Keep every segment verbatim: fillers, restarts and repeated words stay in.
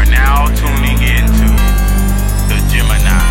are now tuning into the Gemini.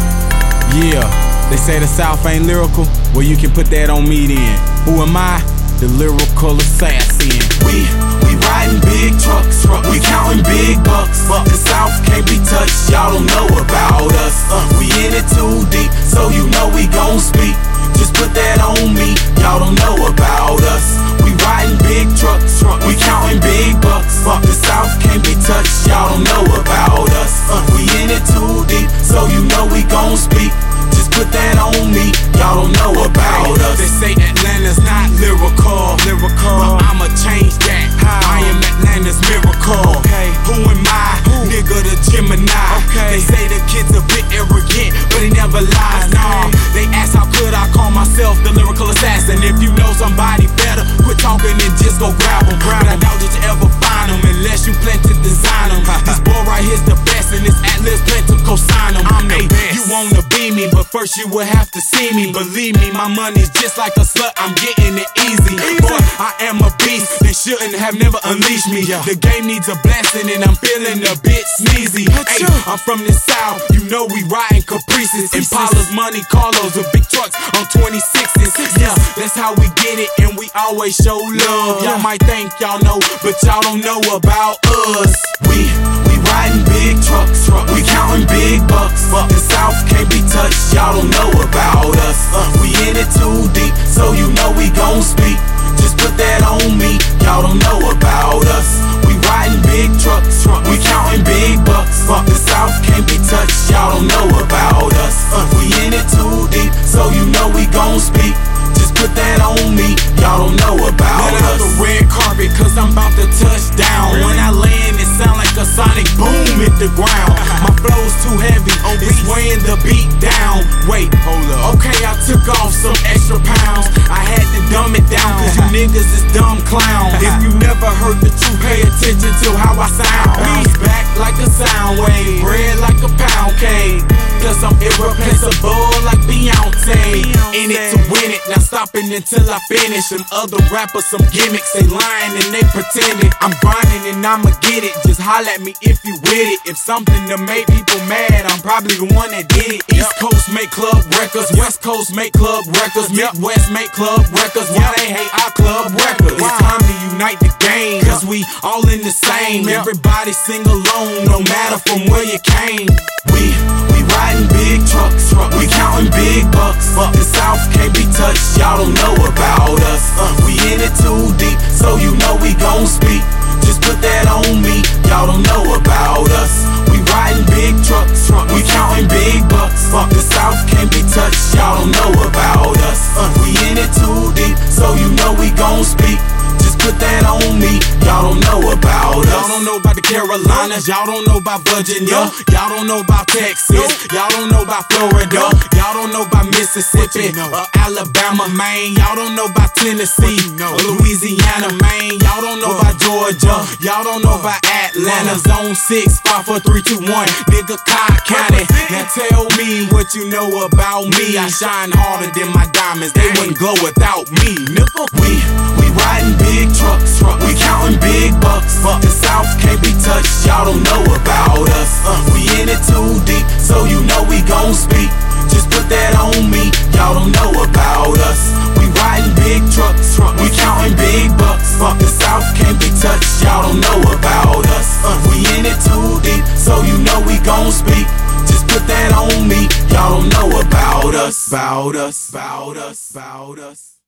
Yeah, they say the South ain't lyrical. Well, you can put that on me then. Who am I? The lyrical assassin. We, we riding big trucks, we counting big bucks. The South can't be touched, y'all don't know about us. We in it too deep, so you know we gon' speak. Just put that on me, y'all don't know about us. We riding big trucks, we counting big bucks. The South can't be touched, y'all don't know about us. We in it too deep, so you know we gon' speak. Just put that on me, y'all don't know about us. They say Atlanta's not lyrical, lyrical. But I'ma change that. How? I am Atlanta's miracle. Okay. Who am I? Who? Nigga, the Gemini. Okay. They say the kid's a bit arrogant, but he never lies. Okay. Nah. They ask how could I call myself the lyrical assassin? If you know somebody better, quit talking and just go grab them. Grab but I doubt that you ever find them unless you plan to design them. This boy right here's the best, and this Atlas plan to co-sign them. I'm the best. You wanna be me, but first you would have to see me. Believe me, my money's just like a slut, I'm getting it easy. Boy, I am a beast, they shouldn't have never unleashed me. The game needs a blessing and I'm feeling a bit sneezy. Hey, I'm from the South, you know we riding Caprices. Impalas, Monte Carlos with big trucks on twenty-sixes. Yeah, that's how we get it and we always show love. Y'all might think y'all know, but y'all don't know about us. We, we riding big trucks, we counting big bucks. The South can't be touched, y'all don't know about us. We in it too deep, so you know we gon' speak. Just put that on me, y'all don't know about us. We riding big trucks, we counting big bucks. The South can't be touched, y'all don't know about us. We in it too deep, so you know we gon' speak. Just put that on me, y'all don't know about Let us. Let out the red carpet, cause I'm about to touch down. When I land, it sound like a sonic boom hit the ground. My flow's too heavy, it's weighing the beat down. Wait, hold up. Okay, I took off some extra pounds. I had to dumb it down, cause you niggas is dumb clowns. If you never heard the truth, pay attention to how I sound. Bounce back like a sound wave, red like a pound cake. Cause I'm irreplaceable like Beyonce. In it to win it, now stopping until I finish. Them other rappers some gimmicks, they lying and they pretending. I'm grinding and I'ma get it, just holler at me if you with it. If something to make people mad, I'm probably the one that did it. East Coast make club records, West Coast make club records, Midwest make club records. Why they hate our club records? It's time to unite the game, cause we all in the same. Everybody sing along, no matter from where you came. We, we riding big trucks, we counting big bucks. The South can't be touched, y'all don't know about us. We in it too deep, so you know we gon' speak. Just put that on me, y'all don't know about us. We riding big trucks, we counting big bucks. The South can't be touched, y'all don't know about us. We in it too deep, so you know we gon' speak. Just put that on me, y'all don't know about us. Y'all don't know about the Carolinas, y'all don't know about Virginia, y'all don't know about Texas, y'all don't know about Florida, y'all don't know about Mississippi or Alabama, Maine, y'all don't know about Tennessee or Louisiana, Maine, y'all don't know about Georgia, y'all don't know about Atlanta, Zone six, five, four, three, two, one, nigga, Cobb County. Now tell me what you know about me. I shine harder than my diamonds, they wouldn't glow without me, nigga. We, we riding big trucks, we counting big bucks. The South can't be touched, y'all don't know about us. We in it too deep, so you know we gon' speak. Just put that on me, y'all don't know about us. We riding big trucks, we counting big bucks. The South can't be touched, y'all don't know about us. We in it too deep, so you know we gon' speak. Just put that on me, y'all don't know about us. About us, about us, about us.